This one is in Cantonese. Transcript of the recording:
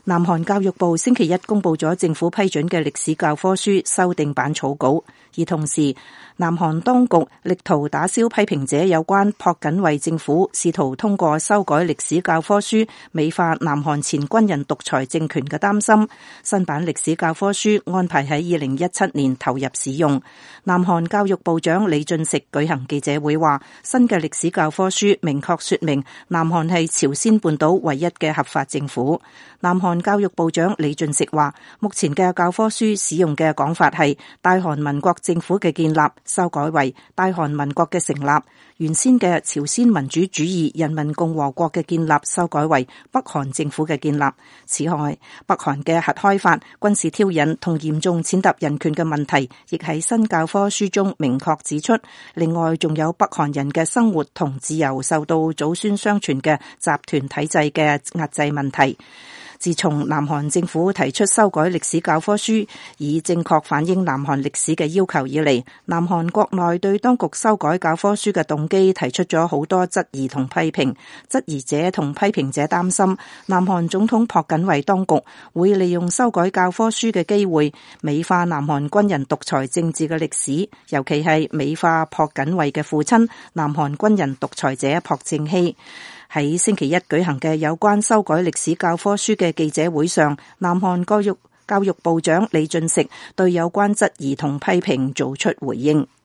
南韓教育部星期一公布咗政府批准嘅歷史教科書修訂版草稿，而同時南韓當局力圖打消批評者有關朴槿惠政府試圖通過修改歷史教科書美化南韓前軍人獨裁政權嘅擔心。新版歷史教科書安排喺2017年投入使用。南韓教育部長李俊錫舉行記者會話，新嘅歷史教科書明確說明南韓係朝鮮半島唯一嘅合法政府。南韓教育部長李俊錫話，目前嘅教科書使用嘅講法係大韓民國政府嘅建立，修改為大韓民國嘅成立；原先嘅朝鮮民主主義人民共和國嘅建立，修改為北韓政府嘅建立。此外，北韓嘅核開發、軍事挑釁同嚴重踐踏人權嘅問題，亦喺新教科書中明確指出。另外，仲有北韓人嘅生活同自由受到祖孫相傳嘅集團體制嘅壓制問題。自從南韓政府提出修改歷史教科書，以正確反映南韓歷史嘅要求以嚟，南韓國內對當局修改教科書嘅動機提出咗好多質疑同批評。質疑者同批評者擔心，南韓總統朴槿惠當局會利用修改教科書嘅機會，美化南韓軍人獨裁政治嘅歷史，尤其係美化朴槿惠嘅父親南韓軍人獨裁者朴正熙。喺星期一舉行嘅有關修改歷史教科書嘅記者會上，南韓教育部長李俊錫對有關質疑同批評做出回應。